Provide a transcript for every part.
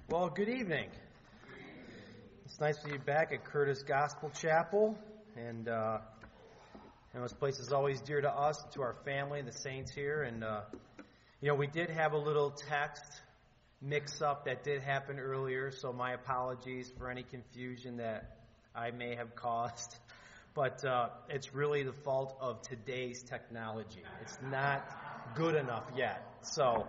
Well, good evening. It's nice to be back at Curtis Gospel Chapel, and this place is always dear to us, to our family, and the saints here. And we did have a little text mix-up that did happen earlier, so my apologies for any confusion that I may have caused. But it's really the fault of today's technology. It's not good enough yet. So.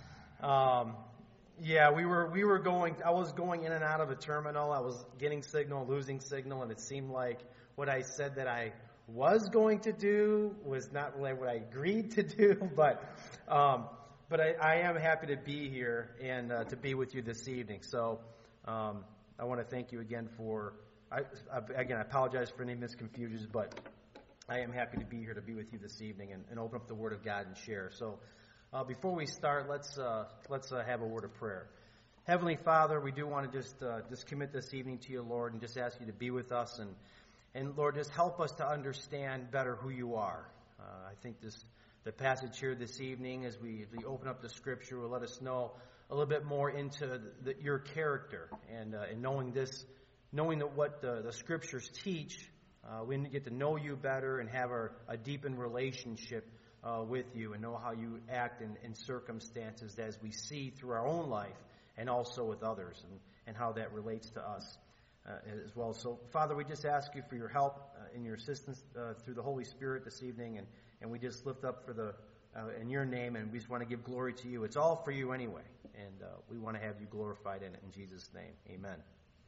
We were going. I was going in and out of a terminal. I was getting signal, losing signal, and it seemed like what I said that I was going to do was not really what I agreed to do. But I am happy to be here and to be with you this evening. So I want to thank you again for. I apologize for any misconfusions, but I am happy to be here to be with you this evening and open up the Word of God and share. So. Before we start, let's have a word of prayer. Heavenly Father, we do want to just commit this evening to you, Lord, and just ask you to be with us and Lord, just help us to understand better who you are. I think the passage here this evening, as we open up the Scripture, will let us know a little bit more into your character and knowing what the Scriptures teach. We get to know you better and have a deepened relationship with you and know how you act in circumstances as we see through our own life and also with others and how that relates to us as well. So, Father, we just ask you for your help and your assistance through the Holy Spirit this evening, and we just lift up in your name, and we just want to give glory to you. It's all for you anyway, and we want to have you glorified in it in Jesus' name. Amen.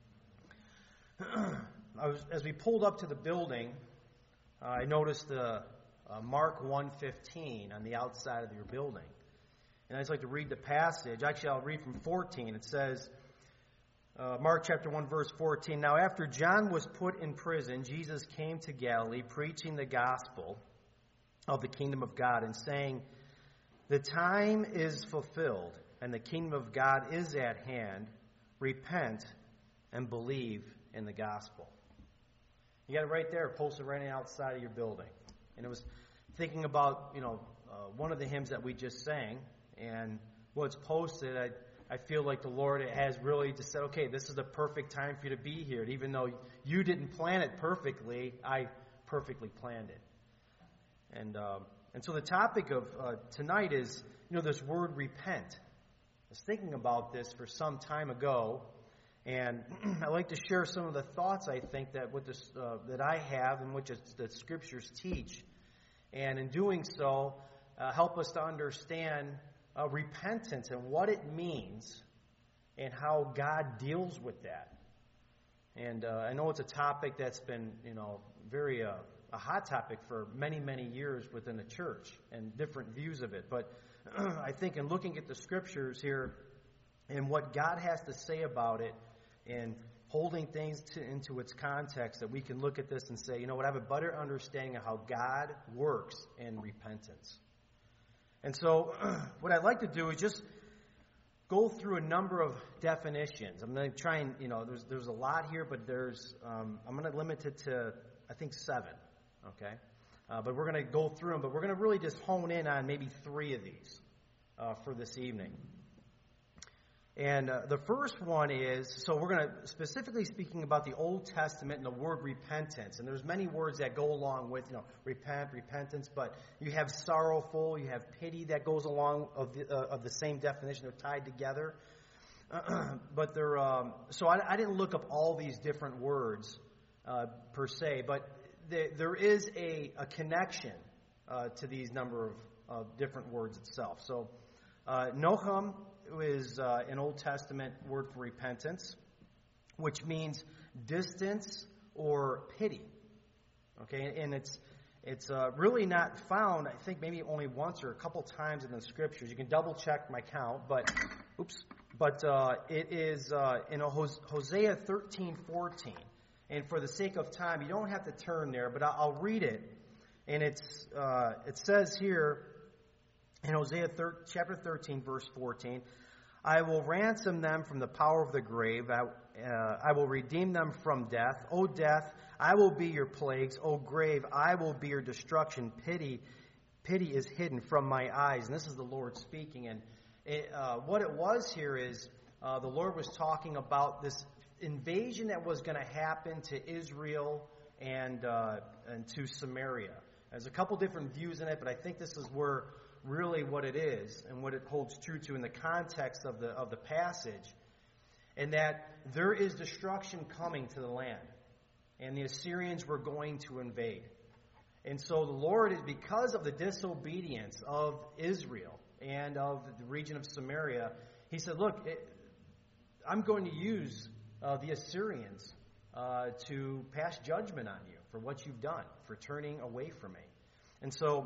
As we pulled up to the building, I noticed Mark 1:15 on the outside of your building. And I'd just like to read the passage. Actually, I'll read from 14. It says, Mark chapter 1, verse 14, "Now after John was put in prison, Jesus came to Galilee, preaching the gospel of the kingdom of God, and saying, 'The time is fulfilled, and the kingdom of God is at hand. Repent and believe in the gospel.'" You got it right there, posted right outside of your building. And it was thinking about, one of the hymns that we just sang, and what's posted, I feel like the Lord has really just said, okay, this is the perfect time for you to be here. And even though you didn't plan it perfectly, I perfectly planned it. And so the topic of tonight is, this word repent. I was thinking about this for some time ago, and I'd like to share some of the thoughts I think that I have and which the Scriptures teach. And in doing so, help us to understand repentance and what it means and how God deals with that. And I know it's a topic that's been, very a hot topic for many, many years within the church and different views of it. But I think in looking at the Scriptures here and what God has to say about it and holding things into its context, that we can look at this and say, I have a better understanding of how God works in repentance. And so what I'd like to do is just go through a number of definitions. I'm going to try and, there's a lot here, but I'm going to limit it to, I think, 7, okay? But we're going to go through them, but we're going to really just hone in on maybe 3 of these for this evening. And the first one is, so we're going to specifically speaking about the Old Testament and the word repentance. And there's many words that go along with, repentance, but you have sorrowful, you have pity that goes along of the same definition. They're tied together. But they're, so I didn't look up all these different words per se, but there is a connection to these number of different words itself. So Noham is an Old Testament word for repentance, which means distance or pity. Okay, and it's really not found, I think, maybe only once or a couple times in the Scriptures. You can double check my count, but it is in Hosea 13:14. And for the sake of time, you don't have to turn there, but I'll read it. And it says here, in Hosea chapter 13, verse 14, "I will ransom them from the power of the grave. I will redeem them from death. O death, I will be your plagues. O grave, I will be your destruction. Pity is hidden from my eyes." And this is the Lord speaking. And what it was here is the Lord was talking about this invasion that was going to happen to Israel and to Samaria. There's a couple different views in it, but I think this is where really what it is and what it holds true to in the context of the passage, and that there is destruction coming to the land, and the Assyrians were going to invade. And so the Lord, because of the disobedience of Israel and of the region of Samaria, he said, look, I'm going to use the Assyrians to pass judgment on you for what you've done, for turning away from me. And so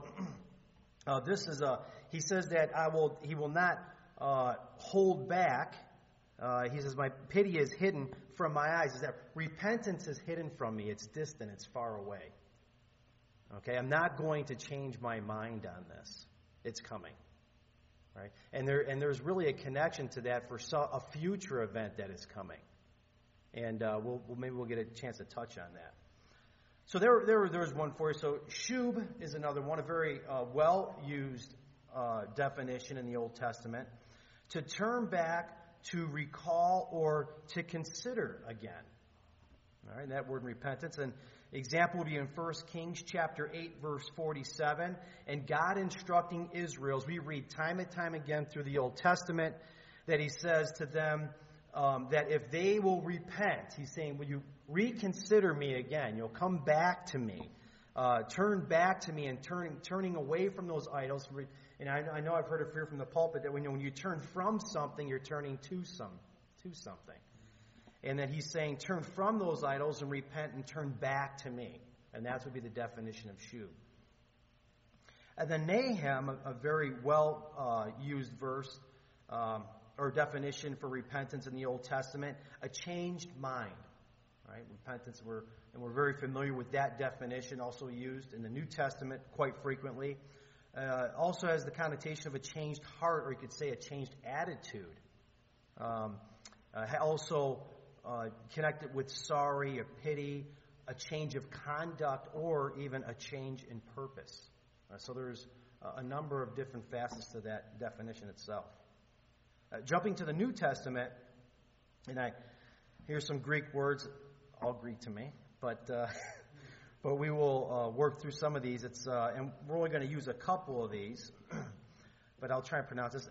he says that he will not hold back. He says, my pity is hidden from my eyes. Is that repentance is hidden from me. It's distant. It's far away. Okay, I'm not going to change my mind on this. It's coming. Right? And there's really a connection to that for a future event that is coming. And maybe we'll get a chance to touch on that. So there's one for you. So shub is another one, a very well-used definition in the Old Testament. To turn back, to recall, or to consider again. All right, that word repentance. And example would be in 1 Kings chapter 8, verse 47. And God instructing Israel, as we read time and time again through the Old Testament, that he says to them that if they will repent, he's saying, will you reconsider me again? You'll come back to me. Turn back to me and turning away from those idols. And I know I've heard it here from the pulpit that when you turn from something, you're turning to something. And that he's saying, turn from those idols and repent and turn back to me. And that would be the definition of shub. And then Nahum, a very well-used verse or definition for repentance in the Old Testament, a changed mind. Right? Repentance, we're very familiar with that definition, also used in the New Testament quite frequently. Also has the connotation of a changed heart, or you could say a changed attitude. Also connected with sorry, or pity, a change of conduct, or even a change in purpose. So there's a number of different facets to that definition itself. Jumping to the New Testament, and here's some Greek words, all Greek to me, but we will work through some of these. And we're only going to use a couple of these, but I'll try and pronounce this.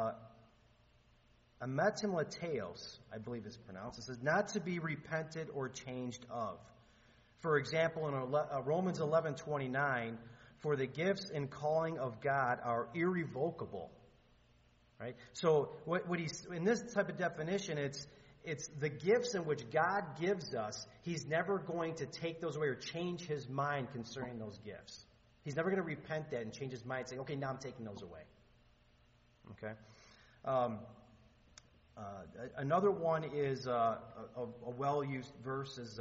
Ametimleteos, I believe is pronounced. It says, not to be repented or changed of. For example, in Romans 11:29, for the gifts and calling of God are irrevocable. Right? So what he's in this type of definition, it's the gifts in which God gives us. He's never going to take those away or change his mind concerning those gifts. He's never going to repent that and change his mind, saying, okay, now I'm taking those away. Okay? Another one is a well-used verse is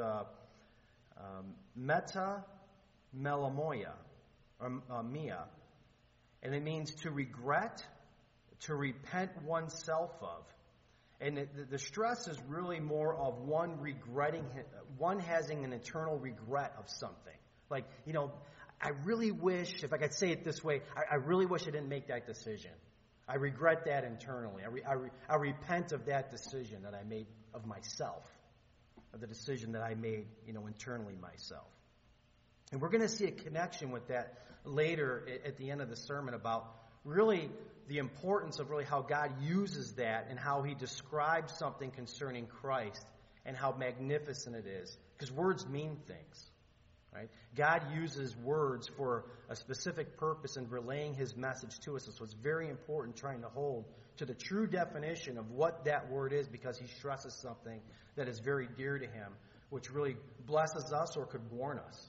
meta melamoia, or mia. And it means to regret, to repent oneself of. And the stress is really more of one having an eternal regret of something. Like, I really wish, if I could say it this way, I really wish I didn't make that decision. I regret that internally. I repent of that decision that I made of myself, of the decision that I made, internally myself. And we're going to see a connection with that later at the end of the sermon about really the importance of really how God uses that and how he describes something concerning Christ and how magnificent it is. Because words mean things. Right? God uses words for a specific purpose in relaying his message to us. So it's very important trying to hold to the true definition of what that word is, because he stresses something that is very dear to him, which really blesses us or could warn us.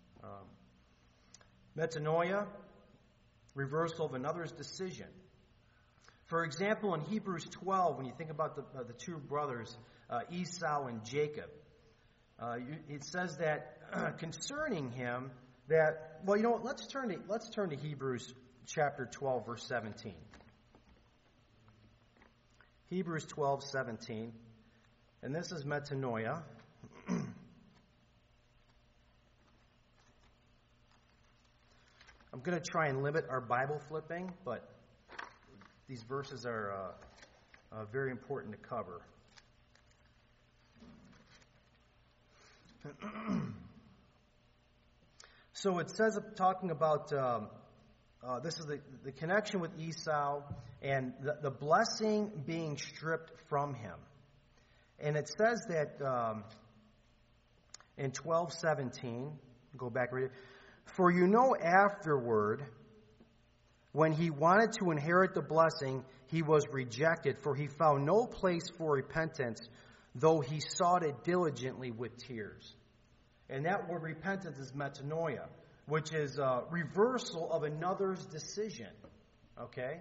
Metanoia, reversal of another's decision. For example, in Hebrews 12, when you think about the two brothers, Esau and Jacob, it says that concerning him that, let's turn to Hebrews chapter 12, verse 17. Hebrews 12:17, and this is metanoia. I'm going to try and limit our Bible flipping, but these verses are very important to cover. So it says, talking about, this is the connection with Esau and the blessing being stripped from him. And it says that in 12:17, go back and read it. For you know afterward, when he wanted to inherit the blessing, he was rejected, for he found no place for repentance, though he sought it diligently with tears. And that word repentance is metanoia, which is a reversal of another's decision. Okay?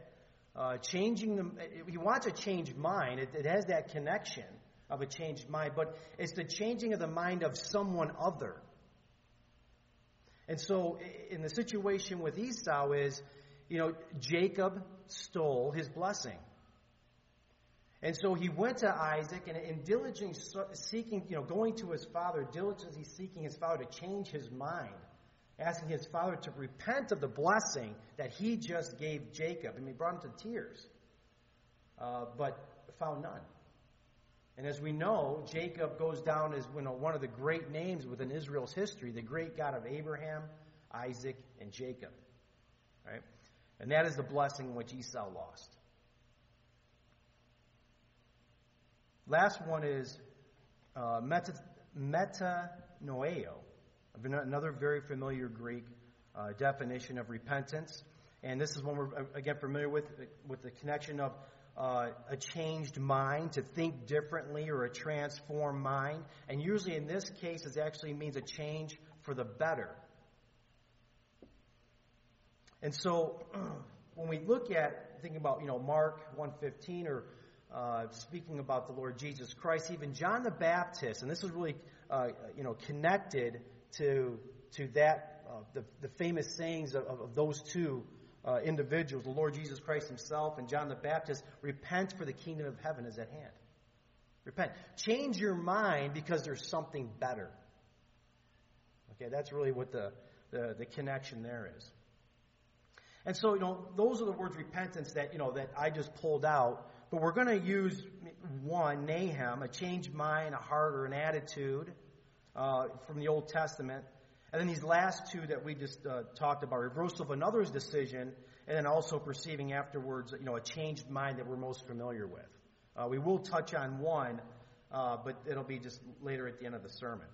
He wants a changed mind. It has that connection of a changed mind, but it's the changing of the mind of someone other. And so, in the situation with Esau is, Jacob stole his blessing. And so he went to Isaac and in diligently seeking, going to his father, diligently seeking his father to change his mind, asking his father to repent of the blessing that he just gave Jacob. I mean, he brought him to tears, but found none. And as we know, Jacob goes down as one of the great names within Israel's history, the great God of Abraham, Isaac, and Jacob. Right? And that is the blessing which Esau lost. Last one is metanoeo, another very familiar Greek definition of repentance. And this is one we're, again, familiar with the connection of a changed mind, to think differently, or a transformed mind. And usually in this case, it actually means a change for the better. And so when we look at, thinking about, Mark 1:15, or speaking about the Lord Jesus Christ, even John the Baptist, and this is really, connected to that, the famous sayings of those two individuals, the Lord Jesus Christ himself and John the Baptist. Repent, for the kingdom of heaven is at hand. Repent. Change your mind because there's something better. Okay, that's really what the connection there is. And so, those are the words repentance that I just pulled out. But we're going to use one, Nahum, a changed mind, a heart, or an attitude from the Old Testament. And then these last two that we just talked about, reversal of another's decision, and then also perceiving afterwards, a changed mind that we're most familiar with. We will touch on one, but it'll be just later at the end of the sermon.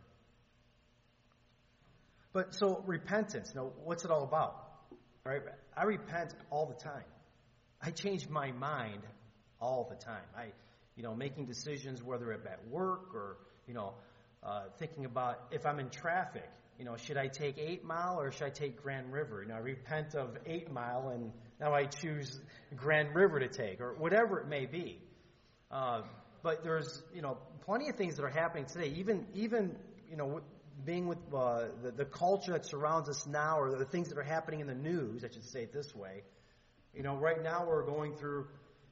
But so repentance, what's it all about? Right? I repent all the time. I change my mind all the time. Making decisions, whether it's at work or, thinking about if I'm in traffic, should I take 8 Mile or should I take Grand River? I repent of 8 Mile and now I choose Grand River to take, or whatever it may be. But there's, plenty of things that are happening today, even being with the culture that surrounds us now, or the things that are happening in the news, I should say it this way. Right now we're going through,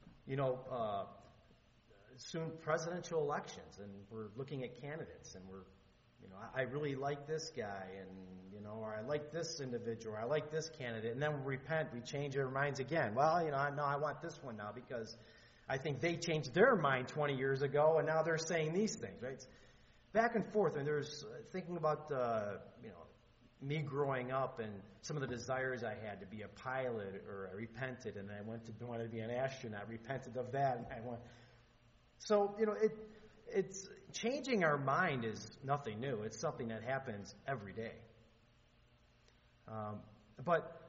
soon presidential elections, and we're looking at candidates, and we're, I really like this guy, and, or I like this individual, or I like this candidate, and then we repent, we change our minds again. Well, I want this one now because I think they changed their mind 20 years ago, and now they're saying these things, right? It's back and forth, and there's thinking about, me growing up and some of the desires I had to be a pilot, or I repented, and I wanted to be an astronaut, repented of that, and I went. So, it's changing our mind is nothing new. It's something that happens every day. But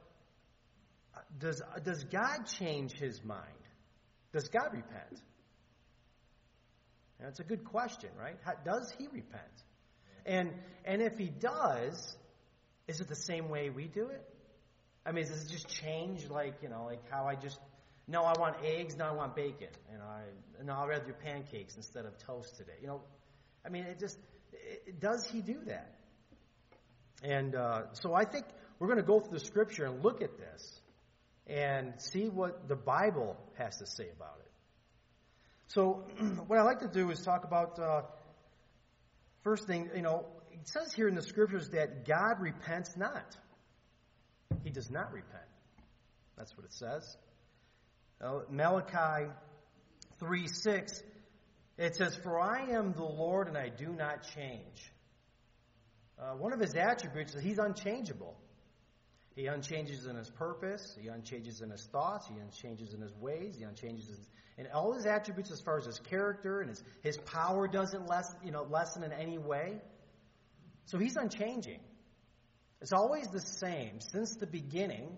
does God change his mind? Does God repent? That's a good question, right? Does he repent? And if he does, is it the same way we do it? I mean, does it just change like how I just, no, I want eggs, no, I want bacon. No, I'd rather do pancakes instead of toast today. I mean, does he do that? And so I think we're going to go through the scripture and look at this and see what the Bible has to say about it. So what I'd like to do is talk about, first thing, it says here in the scriptures that God repents not. He does not repent. That's what it says. Malachi 3:6, it says, "For I am the Lord and I do not change." One of his attributes is he's unchangeable. He unchanges in his purpose. He unchanges in his thoughts. He unchanges in his ways. He unchanges in all his attributes as far as his character, and his power doesn't lessen in any way. So he's unchanging. It's always the same since the beginning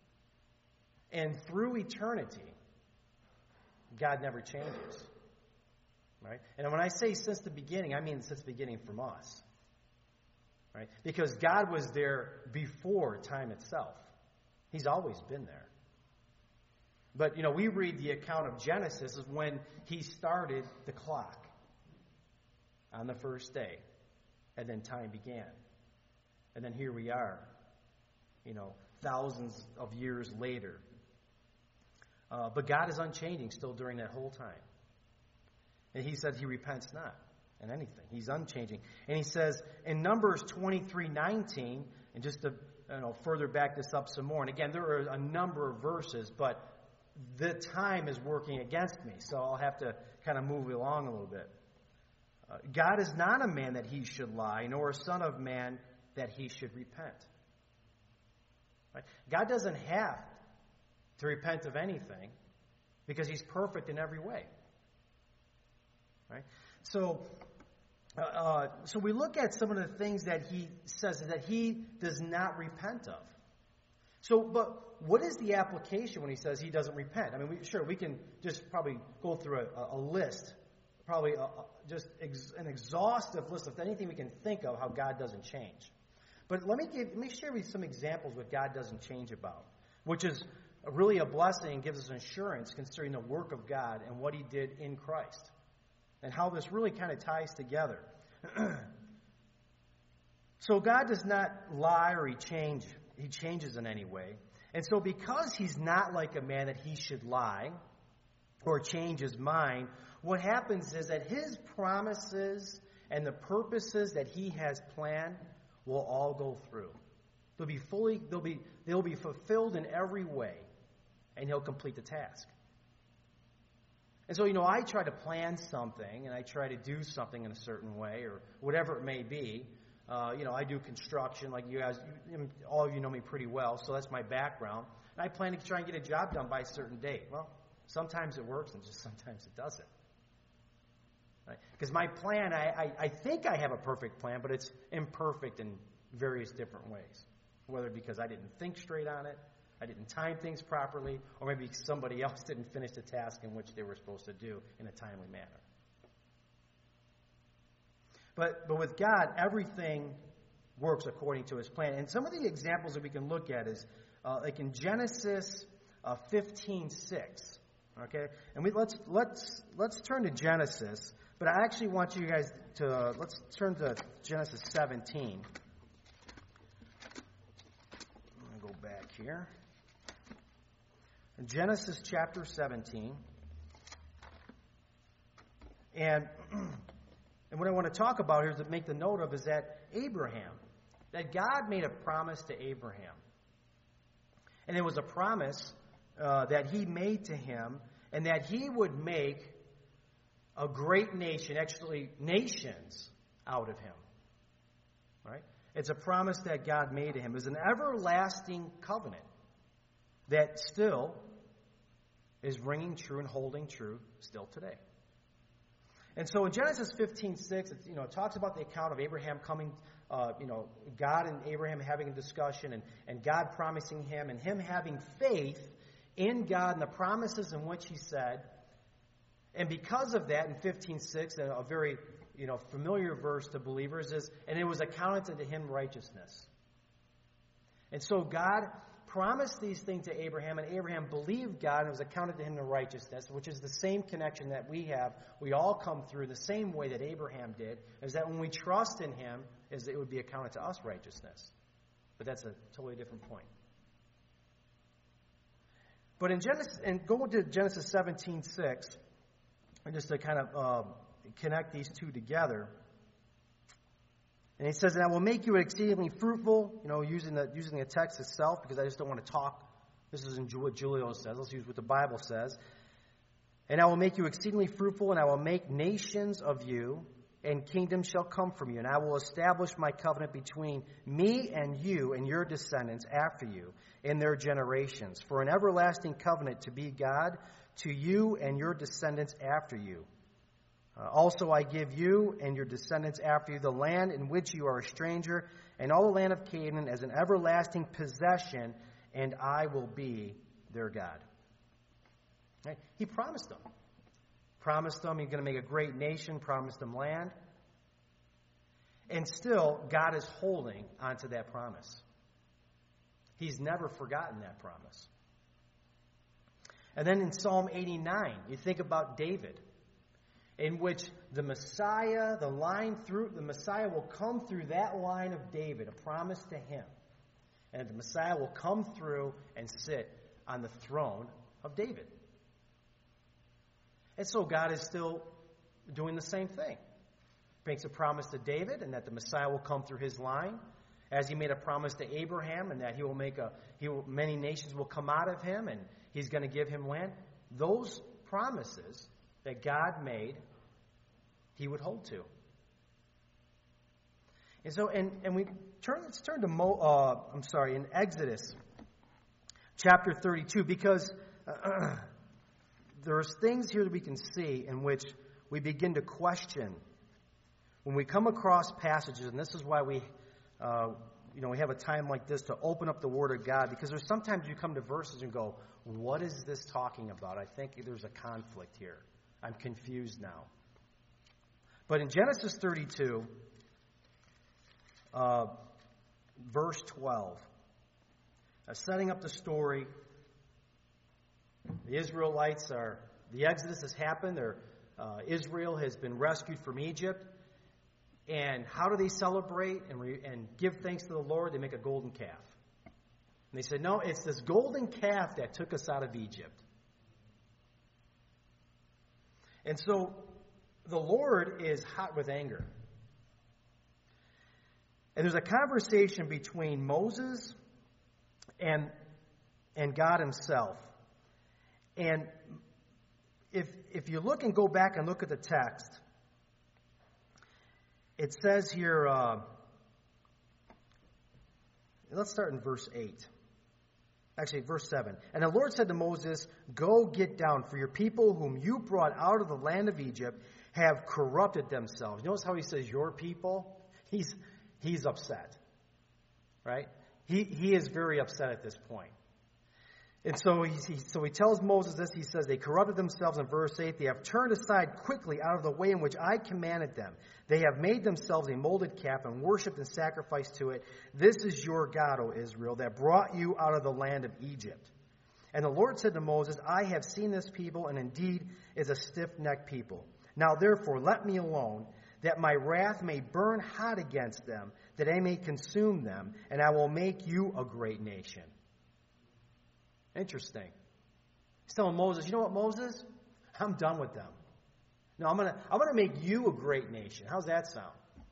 and through eternity. God never changes. Right? And when I say since the beginning, I mean since the beginning from us. Right? Because God was there before time itself. He's always been there. But, we read the account of Genesis as when he started the clock on the first day. And then time began. And then here we are, thousands of years later. But God is unchanging still during that whole time. And he said he repents not in anything. He's unchanging. And he says in Numbers 23:19, and just to further back this up some more, and again, there are a number of verses, but the time is working against me, so I'll have to kind of move along a little bit. God is not a man that he should lie, nor a son of man that he should repent. Right? God doesn't have to repent of anything because he's perfect in every way. Right? So we look at some of the things that he says that he does not repent of. But what is the application when he says he doesn't repent? I mean, we can just probably go through a list, probably just an exhaustive list of anything we can think of how God doesn't change. But let me share with you some examples what God doesn't change about, which is really a blessing and gives us assurance concerning the work of God and what he did in Christ, and how this really kind of ties together. So God does not lie or he changes in any way. And so because he's not like a man that he should lie or change his mind, what happens is that his promises and the purposes that he has planned will all go through. They'll be fulfilled in every way, and he'll complete the task. And so, I try to plan something, and I try to do something in a certain way, or whatever it may be. I do construction, like you guys, all of you know me pretty well, so that's my background. And I plan to try and get a job done by a certain date. Well, sometimes it works, and just sometimes it doesn't. Right? Because my plan, I think I have a perfect plan, but it's imperfect in various different ways. Whether because I didn't think straight on it, I didn't time things properly, or maybe somebody else didn't finish the task in which they were supposed to do in a timely manner. But with God, everything works according to his plan. And some of the examples that we can look at is like in Genesis 15:6. Okay, and let's turn to Genesis. But I actually want you guys to let's turn to Genesis 17. I'm going to go back here. In Genesis chapter 17, and what I want to talk about here is to make the note of is that that God made a promise to Abraham. And it was a promise that he made to him, and that he would make a great nation, actually nations, out of him. Right? It's a promise that God made to him. It was an everlasting covenant that still is ringing true and holding true still today. And so in Genesis 15:6, it talks about the account of Abraham coming, God and Abraham having a discussion, and God promising him, and him having faith in God and the promises in which he said. And because of that, in 15:6, a very familiar verse to believers is, and it was accounted unto him righteousness. And so God promised these things to Abraham, and Abraham believed God, and it was accounted to him the righteousness, which is the same connection that we have. We all come through the same way that Abraham did, is that when we trust in him, is it would be accounted to us righteousness. But that's a totally different point. But in Genesis, and go to Genesis 17:6, and just to kind of connect these two together. And he says, "And I will make you exceedingly fruitful," using the text itself, because I just don't want to talk. This isn't what Julio says. Let's use what the Bible says. And I will make you exceedingly fruitful, and I will make nations of you, and kingdoms shall come from you. And I will establish my covenant between me and you and your descendants after you in their generations, for an everlasting covenant to be God to you and your descendants after you. Also I give you and your descendants after you the land in which you are a stranger, and all the land of Canaan as an everlasting possession, and I will be their God. Right? He promised them. Promised them he's going to make a great nation, promised them land. And still, God is holding onto that promise. He's never forgotten that promise. And then in Psalm 89, you think about David, in which the Messiah, the Messiah will come through that line of David, a promise to him. And the Messiah will come through and sit on the throne of David. And so God is still doing the same thing. Makes a promise to David, and that the Messiah will come through his line, as he made a promise to Abraham, and that many nations will come out of him, and he's going to give him land. Those promises that God made, he would hold to. And so, let's turn to in Exodus chapter 32, because there's things here that we can see in which we begin to question when we come across passages, and this is why we have a time like this to open up the Word of God, because there's sometimes you come to verses and go, what is this talking about? I think there's a conflict here. I'm confused now. But in Genesis 32, verse 12, setting up the story, the Exodus has happened. Israel has been rescued from Egypt. And how do they celebrate and give thanks to the Lord? They make a golden calf. And they said, no, it's this golden calf that took us out of Egypt. And so the Lord is hot with anger. And there's a conversation between Moses and God himself. And if you look and go back and look at the text, it says here, let's start in verse 8. Actually, verse 7. And the Lord said to Moses, go get down, for your people whom you brought out of the land of Egypt have corrupted themselves. Notice how he says your people? He's upset. Right? He is very upset at this point. And so he tells Moses this. He says, they corrupted themselves in verse 8. They have turned aside quickly out of the way in which I commanded them. They have made themselves a molded calf and worshipped and sacrificed to it. This is your God, O Israel, that brought you out of the land of Egypt. And the Lord said to Moses, I have seen this people, and indeed is a stiff-necked people. Now therefore let me alone, that my wrath may burn hot against them, that I may consume them, and I will make you a great nation. Interesting. He's telling Moses, you know what, Moses? I'm done with them. No, I'm gonna make you a great nation. How's that sound?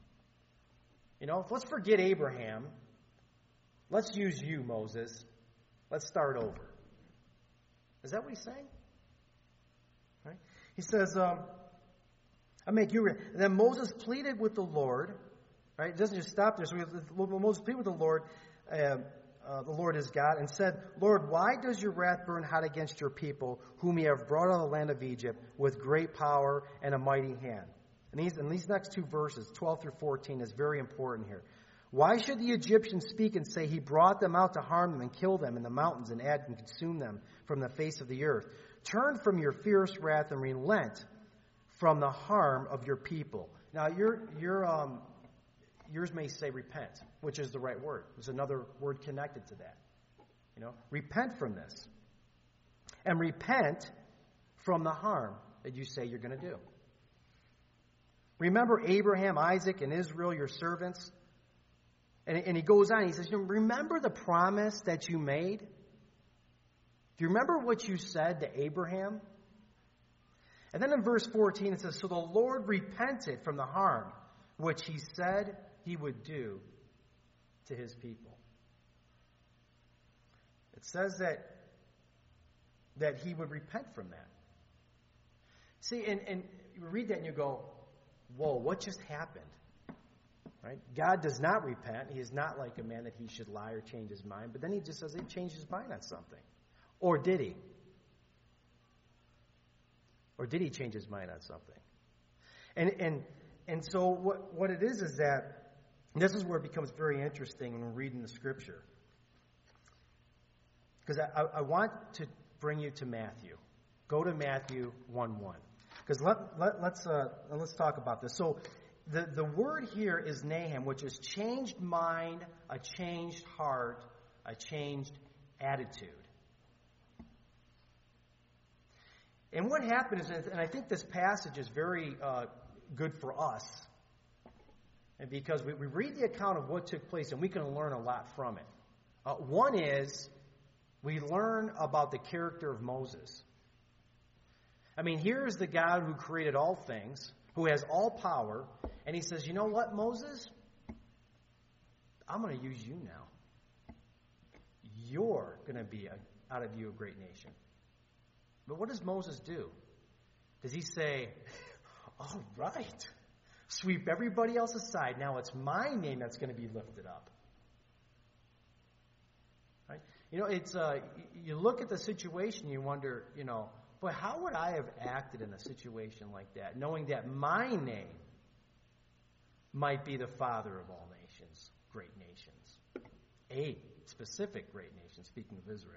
Let's forget Abraham. Let's use you, Moses. Let's start over. Is that what he's saying? Right? He says, I make you. Then Moses pleaded with the Lord. Right? It doesn't just stop there. So Moses pleaded with the Lord. The Lord is God, and said, Lord, why does your wrath burn hot against your people, whom you have brought out of the land of Egypt with great power and a mighty hand? And these next two verses, 12 through 14, is very important here. Why should the Egyptians speak and say, he brought them out to harm them and kill them in the mountains and add and consume them from the face of the earth? Turn from your fierce wrath and relent from the harm of your people. Now, yours may say repent, which is the right word. There's another word connected to that. Repent from this. And repent from the harm that you say you're going to do. Remember Abraham, Isaac, and Israel, your servants. And he goes on, he says, remember the promise that you made? Do you remember what you said to Abraham? And then in verse 14 it says, so the Lord repented from the harm which he said he would do to his people. It says that he would repent from that. See, and you read that and you go, whoa, what just happened? Right? God does not repent. He is not like a man that he should lie or change his mind. But then he just says he changed his mind on something. Or did he? Or did he change his mind on something? And so what it is that this is where it becomes very interesting when we're reading the Scripture. Because I want to bring you to Matthew. Go to Matthew 1:1. Because let's talk about this. So the word here is Nahum, which is changed mind, a changed heart, a changed attitude. And what happened is, and I think this passage is very good for us, and because we read the account of what took place, and we can learn a lot from it. One is, we learn about the character of Moses. I mean, here is the God who created all things, who has all power, and he says, you know what, Moses? I'm going to use you now. You're going to be out of you a great nation. But what does Moses do? Does he say, all right, sweep everybody else aside. Now it's my name that's going to be lifted up. Right? You know, it's you look at the situation, you wonder, but how would I have acted in a situation like that, knowing that my name might be the father of all nations, great nations, a specific great nation, speaking of Israel.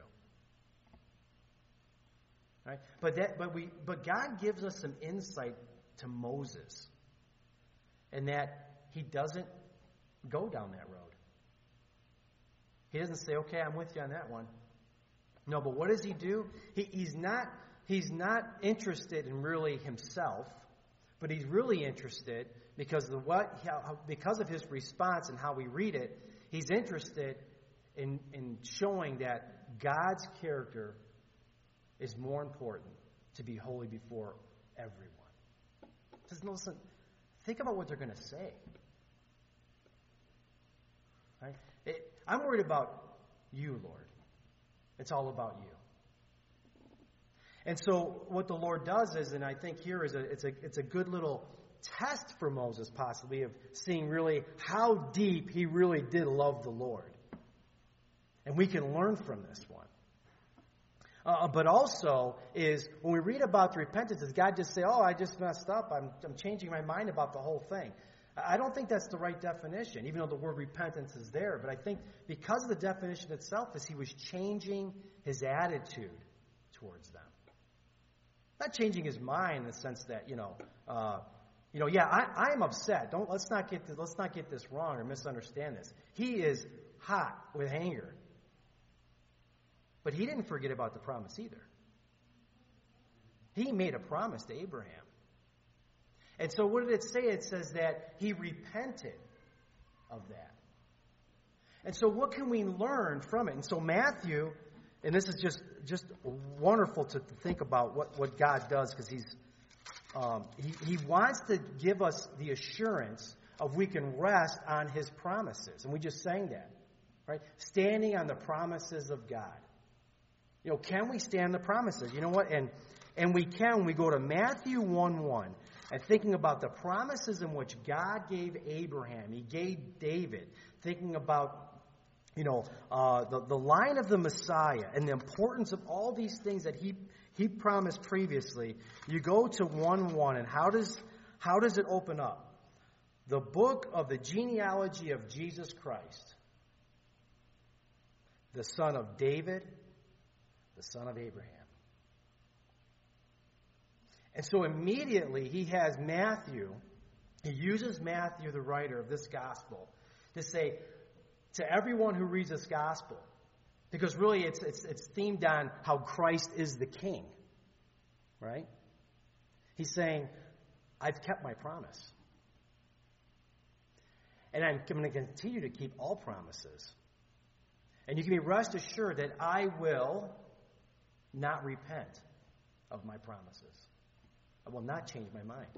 Right? But God gives us some insight to Moses, and that he doesn't go down that road. He doesn't say, okay, I'm with you on that one. No, but what does he do? He's not interested in really himself, but he's really interested because of his response and how we read it. He's interested in showing that God's character is more important to be holy before everyone. Just listen, think about what they're going to say. Right? I'm worried about you, Lord. It's all about you. And so what the Lord does is, and I think here it's a good little test for Moses possibly of seeing really how deep he really did love the Lord. And we can learn from this one. But also is when we read about the repentance, does God just say, oh, I just messed up, I'm changing my mind about the whole thing? I don't think that's the right definition, even though the word repentance is there. But I think because of the definition itself is he was changing his attitude towards them. Not changing his mind in the sense that, I am upset. Let's not get this wrong or misunderstand this. He is hot with anger. But he didn't forget about the promise either. He made a promise to Abraham. And so what did it say? It says that he repented of that. And so what can we learn from it? And so Matthew, and this is just wonderful to think about what God does, because he wants to give us the assurance of we can rest on his promises. And we just sang that, right? Standing on the promises of God. Can we stand the promises? You know what? And we can. We go to Matthew 1:1 and thinking about the promises in which God gave Abraham, he gave David, thinking about the line of the Messiah and the importance of all these things that he promised previously. You go to 1:1, and how does it open up? The book of the genealogy of Jesus Christ, the son of David, the son of Abraham. And so immediately he has Matthew, he uses Matthew, the writer of this gospel, to say to everyone who reads this gospel, because really it's themed on how Christ is the king, right? He's saying, I've kept my promise. And I'm going to continue to keep all promises. And you can be rest assured that I will not repent of my promises. I will not change my mind.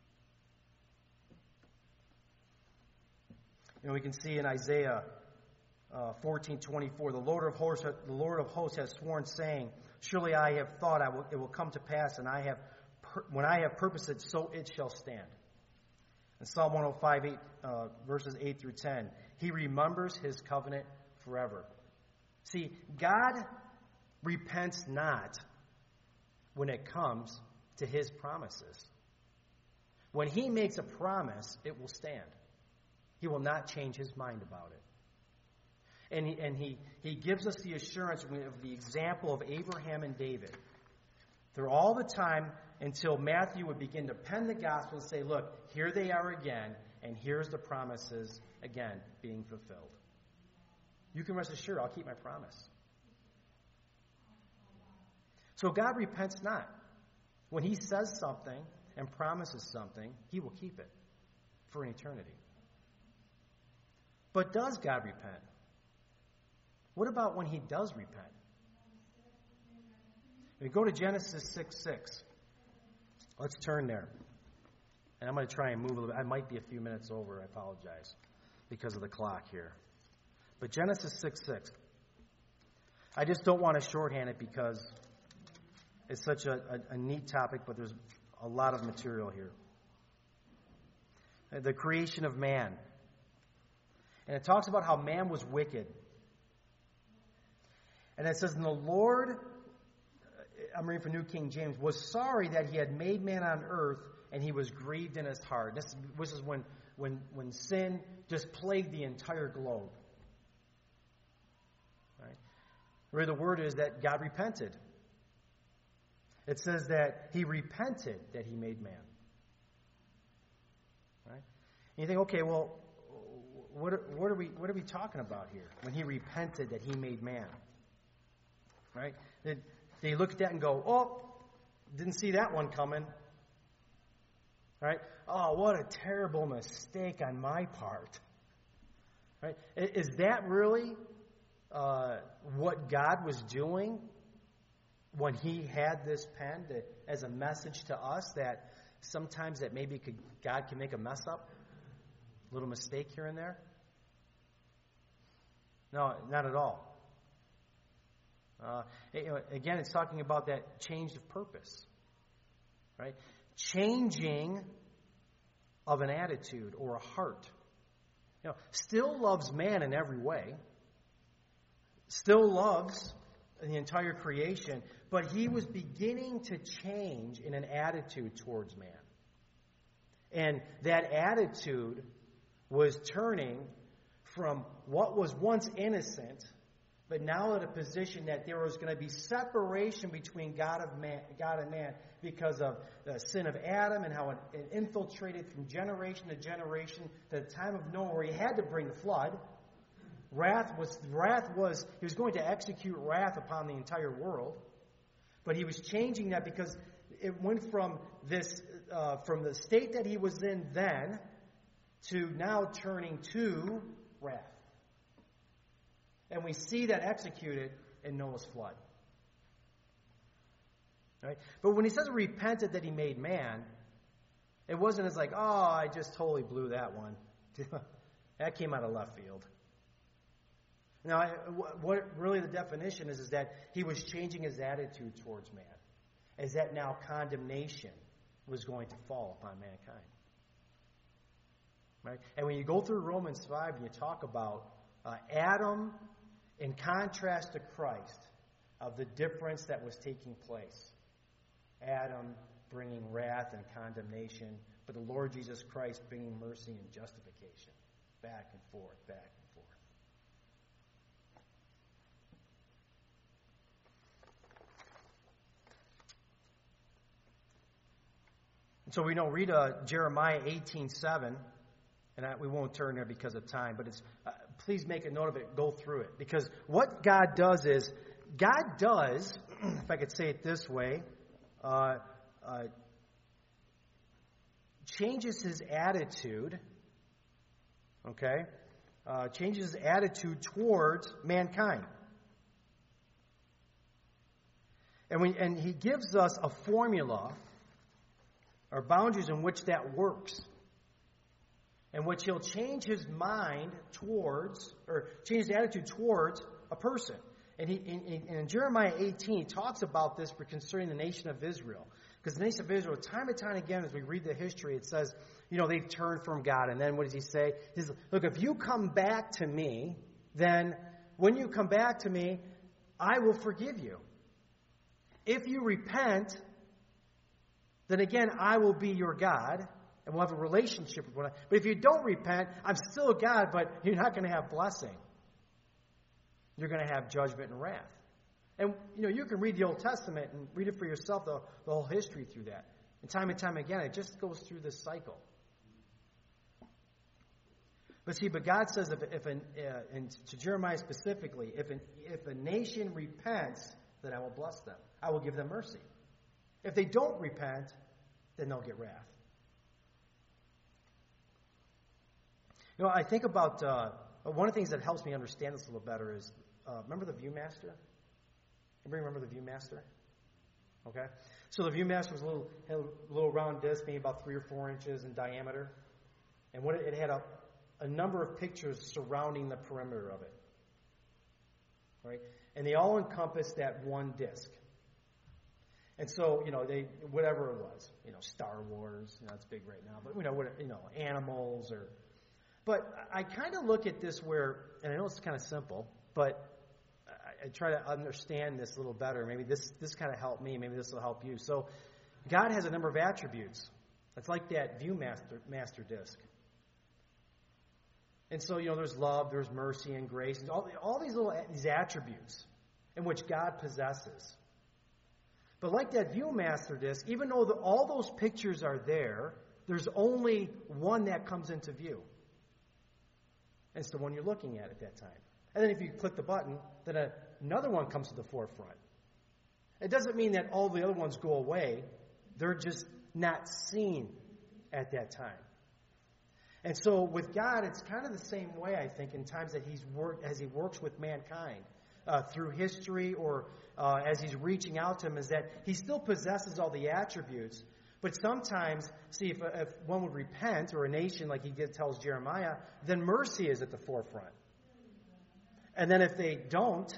We can see in Isaiah 14:24, the Lord of hosts has sworn, saying, surely I have thought it will come to pass, and I have when I have purposed it, so it shall stand. In Psalm 105, verses 8 through 10, he remembers his covenant forever. See, God repents not when it comes to his promises. When he makes a promise, it will stand. He will not change his mind about it. And he gives us the assurance of the example of Abraham and David. Through all the time until Matthew would begin to pen the gospel and say, look, here they are again, and here's the promises again being fulfilled. You can rest assured I'll keep my promise. So God repents not. When he says something and promises something, he will keep it for an eternity. But does God repent? What about when he does repent? We go to Genesis 6:6. Let's turn there. And I'm going to try and move a little bit. I might be a few minutes over. I apologize because of the clock here. But Genesis 6:6. I just don't want to shorthand it because it's such a neat topic, but there's a lot of material here. The creation of man. And it talks about how man was wicked. And it says, and the Lord, I'm reading from New King James, was sorry that he had made man on earth, and he was grieved in his heart. This is when sin just plagued the entire globe. Right? Where the word is that God repented. It says that he repented that he made man. Right? And you think, okay, well, what are we talking about here? When he repented that he made man. Right? They look at that and go, oh, didn't see that one coming. Right? Oh, what a terrible mistake on my part. Right? Is that really what God was doing when he had this pen as a message to us that sometimes that maybe God can make a mess up? A little mistake here and there? No, not at all. Again, it's talking about that change of purpose, right? Changing of an attitude or a heart. Still loves man in every way. Still loves the entire creation, but he was beginning to change in an attitude towards man. And that attitude was turning from what was once innocent, but now at a position that there was going to be separation between God and man because of the sin of Adam and how it infiltrated from generation to generation to the time of Noah where he had to bring the flood. He was going to execute wrath upon the entire world, but he was changing that because it went from from the state that he was in then to now turning to wrath. And we see that executed in Noah's flood. Right? But when he says repented that he made man, it wasn't as like, oh, I just totally blew that one. That came out of left field. Now, what really the definition is that he was changing his attitude towards man. Is that now condemnation was going to fall upon mankind. Right? And when you go through Romans 5 and you talk about Adam in contrast to Christ, of the difference that was taking place. Adam bringing wrath and condemnation, but the Lord Jesus Christ bringing mercy and justification. Back and forth, back and forth. And so we know, read Jeremiah 18:7, and we won't turn there because of time, but it's please make a note of it, go through it. Because what God does is, God does, if I could say it this way, changes his attitude, okay? Changes his attitude towards mankind. And he gives us a formula, or boundaries in which that works. In which he'll change his mind towards, or change his attitude towards a person. And in Jeremiah 18, he talks about this concerning the nation of Israel. Because the nation of Israel, time and time again, as we read the history, it says, they've turned from God. And then what does he say? He says, look, if you come back to me, then when you come back to me, I will forgive you. If you repent, then again, I will be your God, and we'll have a relationship with one another. But if you don't repent, I'm still God, but you're not going to have blessing. You're going to have judgment and wrath. And, you can read the Old Testament and read it for yourself, the whole history through that. And time again, it just goes through this cycle. But God says, and to Jeremiah specifically, if a nation repents, then I will bless them. I will give them mercy. If they don't repent, then they'll get wrath. I think about one of the things that helps me understand this a little better is, remember the Viewmaster? Anybody remember the Viewmaster? Okay. So the Viewmaster was had a little round disc, maybe about 3 or 4 inches in diameter. And it had a number of pictures surrounding the perimeter of it. Right? And they all encompassed that one disc. And so, whatever it was, Star Wars, it's big right now, but, animals but I kind of look at this and I know it's kind of simple, but I try to understand this a little better. Maybe this kind of helped me. Maybe this will help you. So God has a number of attributes. It's like that Viewmaster disc. And so, there's love, there's mercy and grace, and all these attributes in which God possesses. But like that Viewmaster disc, even though all those pictures are there, there's only one that comes into view. And it's the one you're looking at that time. And then if you click the button, then another one comes to the forefront. It doesn't mean that all the other ones go away. They're just not seen at that time. And so with God, it's kind of the same way, I think, in times that as he works with mankind through history or as he's reaching out to him, is that he still possesses all the attributes. But sometimes, if one would repent, or a nation, like he tells Jeremiah, then mercy is at the forefront. And then if they don't,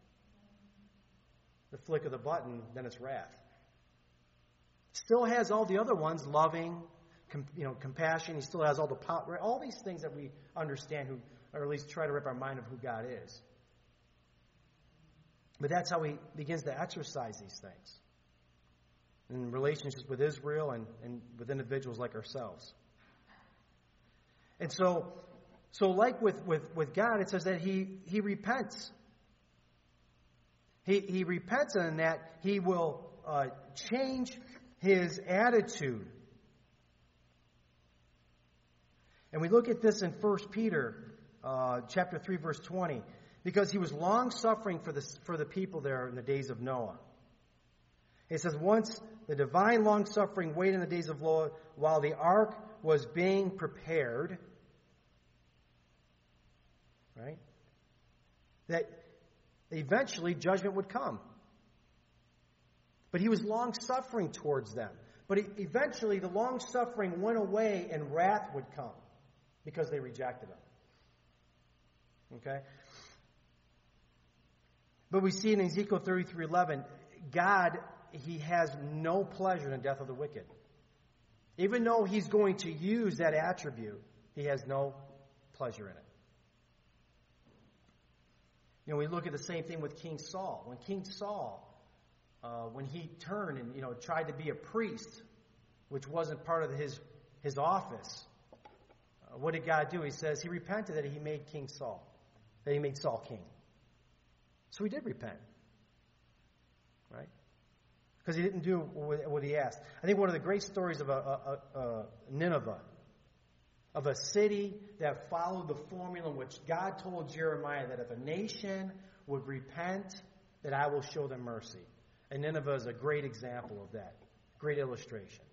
the flick of the button, then it's wrath. Still has all the other ones, loving, compassion. He still has all the power, all these things that we understand, or at least try to wrap our mind of who God is. But that's how he begins to exercise these things in relationships with Israel and with individuals like ourselves. And so like with God, it says that he repents. He repents, and that he will change his attitude. And we look at this in 1 Peter chapter 3, verse 20, because he was long-suffering for the people there in the days of Noah. It says, once the divine long-suffering waited in the days of Noah while the ark was being prepared, right? That eventually judgment would come. But he was long-suffering towards them. But eventually the long-suffering went away and wrath would come because they rejected him. Okay? But we see in Ezekiel 33:11, God, he has no pleasure in the death of the wicked. Even though he's going to use that attribute, he has no pleasure in it. We look at the same thing with King Saul. When King Saul, when he turned and tried to be a priest, which wasn't part of his office, what did God do? He says he repented that he made King Saul, that he made Saul king. So he did repent, right? Because he didn't do what he asked. I think one of the great stories of Nineveh, of a city that followed the formula in which God told Jeremiah that if a nation would repent, that I will show them mercy. And Nineveh is a great example of that, great illustration.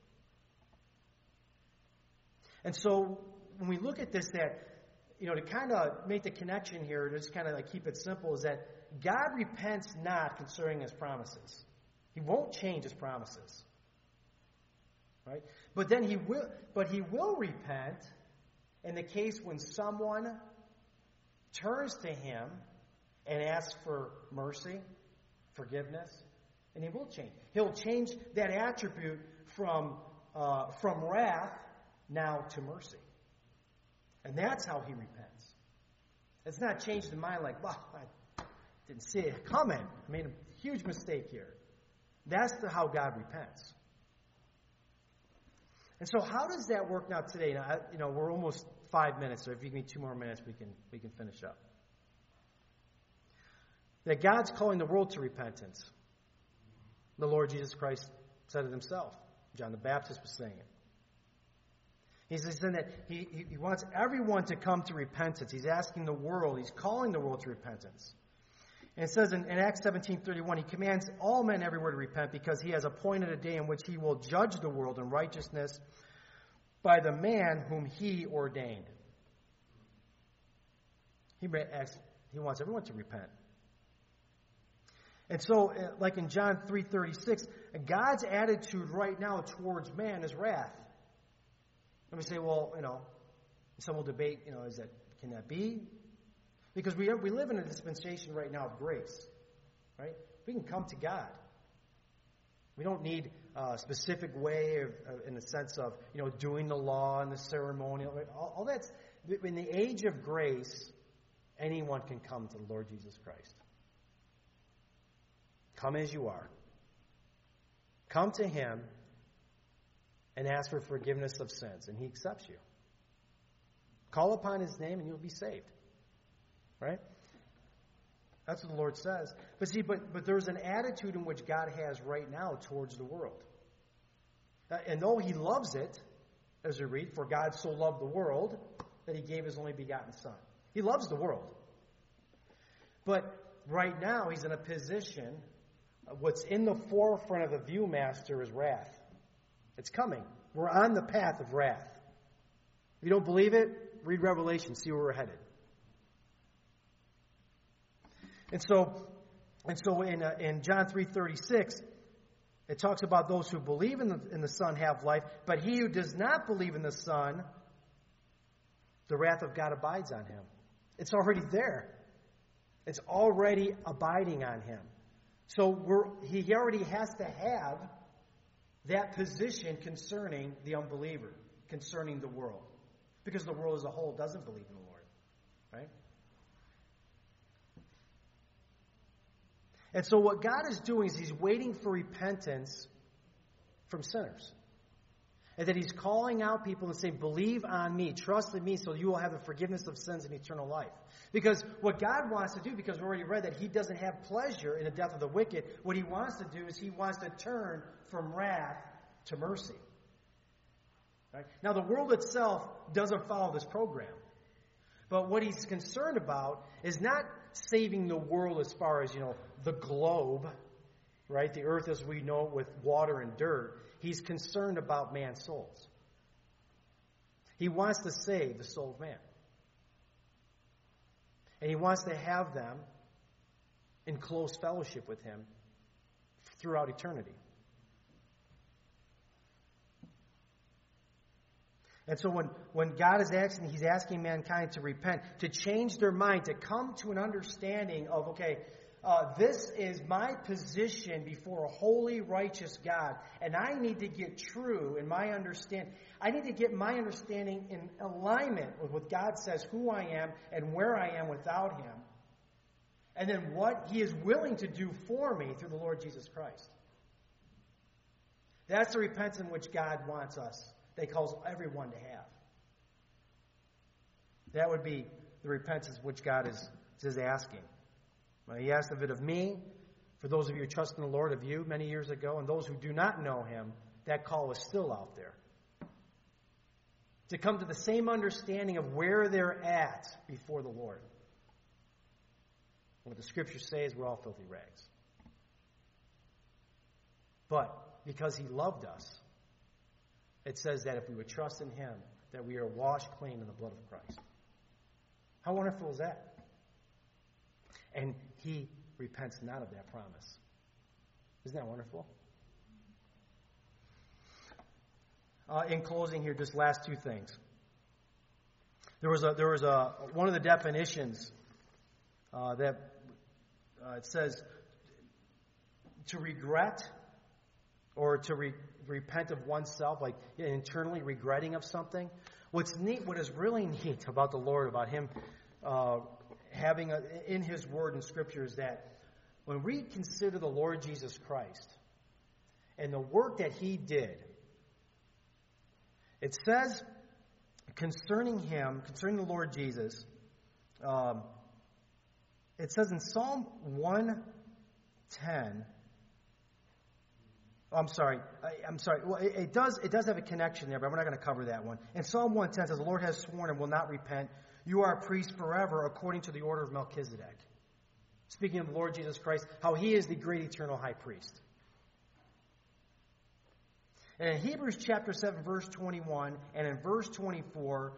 And so when we look at this, that, to kind of make the connection here, just kind of like keep it simple, is that God repents not concerning his promises. He won't change his promises. Right? But then he will repent in the case when someone turns to him and asks for mercy, forgiveness, And he will change. He'll change that attribute from wrath now to mercy. And that's how he repents. It's not changed in mind like, well, I didn't see it coming. I made a huge mistake here. That's how God repents. And so how does that work now today? Now, we're almost 5 minutes, so if you give me 2 more minutes, we can finish up. That God's calling the world to repentance. The Lord Jesus Christ said it himself. John the Baptist was saying it. He's saying that he wants everyone to come to repentance. He's asking the world, he's calling the world to repentance. And it says in Acts 17:31, he commands all men everywhere to repent because he has appointed a day in which he will judge the world in righteousness by the man whom he ordained. He wants everyone to repent. And so, like in John 3:36, God's attitude right now towards man is wrath. Let me say, well, some will debate, can that be? Because we live in a dispensation right now of grace, right? We can come to God. We don't need a specific way in the sense of, doing the law and the ceremonial. All that's, in the age of grace, anyone can come to the Lord Jesus Christ. Come as you are. Come to him and ask for forgiveness of sins, and he accepts you. Call upon his name and you'll be saved. Right? That's what the Lord says. But see, but there's an attitude in which God has right now towards the world. And though he loves it, as we read, for God so loved the world that he gave his only begotten Son. He loves the world. But right now he's in a position, what's in the forefront of the viewmaster is wrath. It's coming. We're on the path of wrath. If you don't believe it, read Revelation, see where we're headed. And so in John 3:36, it talks about those who believe in the Son have life, but he who does not believe in the Son, the wrath of God abides on him. It's already there. It's already abiding on him. So he already has to have that position concerning the unbeliever, concerning the world. Because the world as a whole doesn't believe in the Lord. Right? And so what God is doing is he's waiting for repentance from sinners. And that he's calling out people and saying, believe on me, trust in me, so you will have the forgiveness of sins and eternal life. Because what God wants to do, because we already read that he doesn't have pleasure in the death of the wicked, what he wants to do is he wants to turn from wrath to mercy. Right? Now the world itself doesn't follow this program. But what he's concerned about is not saving the world as far as, the globe, right? The earth as we know it with water and dirt. He's concerned about man's souls. He wants to save the soul of man. And he wants to have them in close fellowship with him throughout eternity. And so when God is asking, he's asking mankind to repent, to change their mind, to come to an understanding of, this is my position before a holy, righteous God, and I need to get true in my understanding. I need to get my understanding in alignment with what God says, who I am and where I am without him, and then what he is willing to do for me through the Lord Jesus Christ. That's the repentance in which God wants us. That he calls everyone to have. That would be the repentance which God is asking. He asked of it of me, for those of you who trust in the Lord, of you many years ago, and those who do not know him, that call is still out there. To come to the same understanding of where they're at before the Lord. What the scriptures say is we're all filthy rags. But because he loved us, it says that if we would trust in him, that we are washed clean in the blood of Christ. How wonderful is that? And he repents not of that promise. Isn't that wonderful? In closing here, just last 2 things. There was one of the definitions that it says to regret or to repent of oneself, like internally regretting of something. What's neat, what is really neat about the Lord, about Him having in His Word and Scripture, is that when we consider the Lord Jesus Christ and the work that He did, it says concerning Him, concerning the Lord Jesus, it says in Psalm 110, I'm sorry. Well, it does have a connection there, but we're not going to cover that one. In Psalm 110 it says, the Lord has sworn and will not repent. You are a priest forever according to the order of Melchizedek. Speaking of the Lord Jesus Christ, how He is the great eternal high priest. And in Hebrews chapter 7, verse 21, and in verse 24,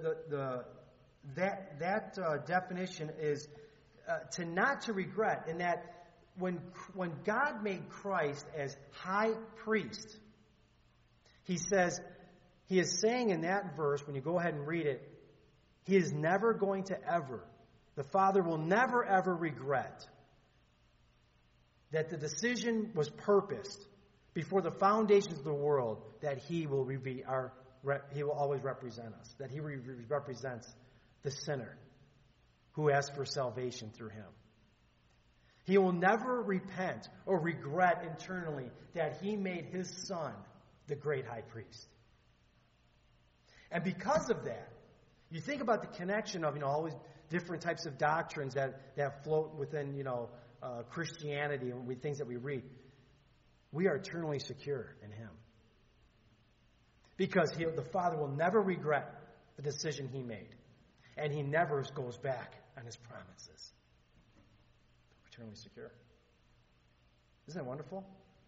that definition is to not to regret, in that when God made Christ as high priest, He says, He is saying in that verse, when you go ahead and read it, He is never going to ever, the Father will never ever regret that the decision was purposed before the foundations of the world, that He will He will always represent us, that He represents the sinner who asks for salvation through Him. He will never repent or regret internally that He made His Son the great high priest. And because of that, you think about the connection of, all these different types of doctrines that float within, Christianity and things that we read. We are eternally secure in Him. Because the Father will never regret the decision He made. And He never goes back on His promises. We're eternally secure. Isn't that wonderful?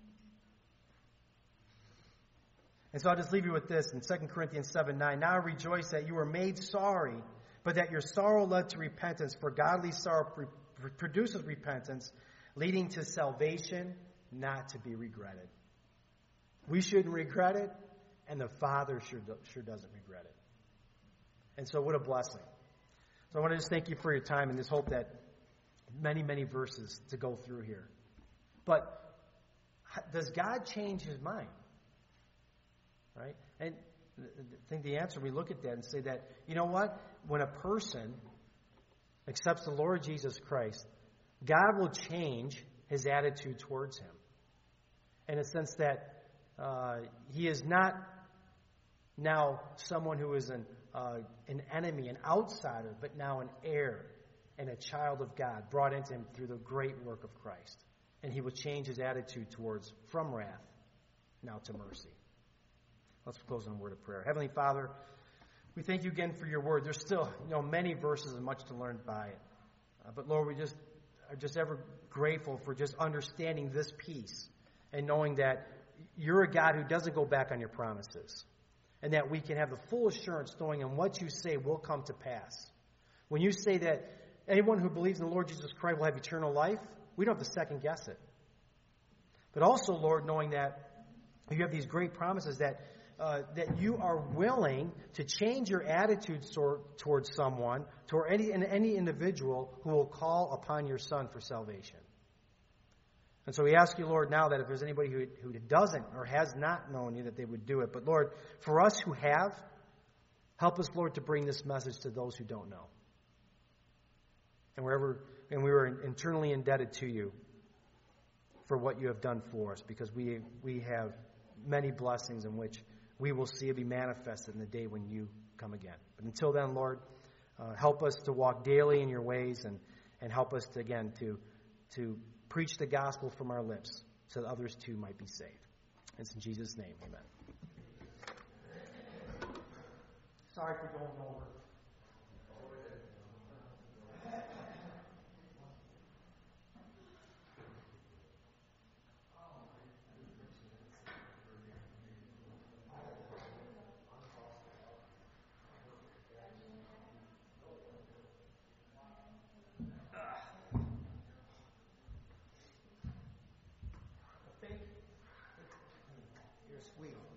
And so I'll just leave you with this in 2 Corinthians 7:9. Now I rejoice that you were made sorry, but that your sorrow led to repentance. For godly sorrow produces repentance, leading to salvation, not to be regretted. We shouldn't regret it, and the Father sure doesn't regret it. And so what a blessing. So I want to just thank you for your time and just hope that many, many verses to go through here. But does God change His mind? Right? And I think the answer, we look at that and say that, you know what? When a person accepts the Lord Jesus Christ, God will change His attitude towards him. In a sense that he is not now someone who is an enemy, an outsider, but now an heir and a child of God, brought into Him through the great work of Christ. And He will change His attitude from wrath now to mercy. Let's close in a word of prayer. Heavenly Father, we thank You again for Your word. There's still many verses and much to learn by it. But Lord, we are just ever grateful for just understanding this piece and knowing that You're a God who doesn't go back on Your promises, and that we can have the full assurance knowing in what You say will come to pass. When You say that anyone who believes in the Lord Jesus Christ will have eternal life, we don't have to second guess it. But also, Lord, knowing that You have these great promises that You are willing to change Your attitude towards someone, toward any individual who will call upon Your Son for salvation. And so we ask You, Lord, now that if there's anybody who doesn't or has not known You, that they would do it. But Lord, for us who have, help us, Lord, to bring this message to those who don't know. And we were internally indebted to You for what You have done for us, because we have many blessings in which we will see it be manifested in the day when You come again. But until then, Lord, help us to walk daily in Your ways, and help us to preach the gospel from our lips so that others too might be saved. It's in Jesus' name, amen. Sorry for going over. You're sweet.